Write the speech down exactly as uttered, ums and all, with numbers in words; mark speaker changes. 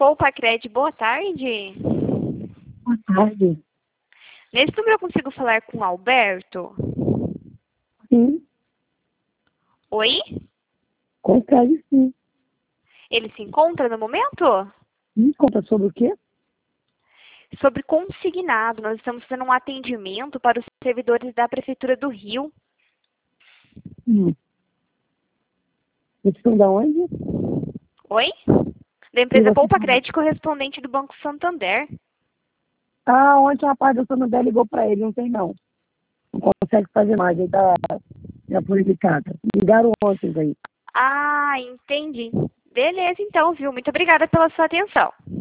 Speaker 1: Poupa Cred, boa tarde.
Speaker 2: Boa tarde.
Speaker 1: Nesse número eu consigo falar com o Alberto?
Speaker 2: Sim,
Speaker 1: Oi?
Speaker 2: consegue sim.
Speaker 1: Ele se encontra no momento?
Speaker 2: Me conta sobre o quê?
Speaker 1: Sobre consignado, nós estamos fazendo um atendimento para os servidores da Prefeitura do Rio.
Speaker 2: Hum. Vocês são da onde?
Speaker 1: Oi? Da
Speaker 2: E
Speaker 1: empresa
Speaker 2: vocês
Speaker 1: Poupa
Speaker 2: são da-
Speaker 1: Cred, correspondente do Banco Santander.
Speaker 2: Ah, ontem o rapaz do Santander ligou pra ele, não tem não. Não consegue fazer mais, ele tá já foi indicado. Ligaram ontem aí.
Speaker 1: Ah, entendi. Beleza, então, viu? Muito obrigada pela sua atenção.